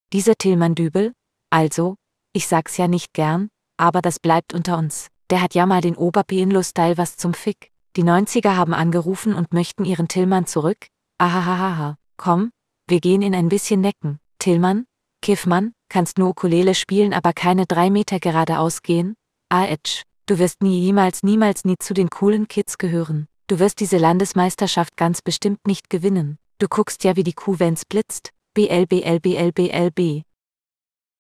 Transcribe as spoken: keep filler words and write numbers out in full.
Dieser Tillmann Dübel? Also, ich sag's ja nicht gern, aber das bleibt unter uns. Der hat ja mal den Ober-P-Inlo-Style was zum Fick. Die neunziger haben angerufen und möchten ihren Tillmann zurück. Ahahaha, komm, wir gehen in ein bisschen necken. Tillmann? Kiffmann, kannst nur Ukulele spielen, aber keine drei Meter geradeaus gehen? Ah etsch, du wirst nie jemals niemals nie zu den coolen Kids gehören. Du wirst diese Landesmeisterschaft ganz bestimmt nicht gewinnen. Du guckst ja wie die Kuh, wenn's blitzt. B L B L B L B L B.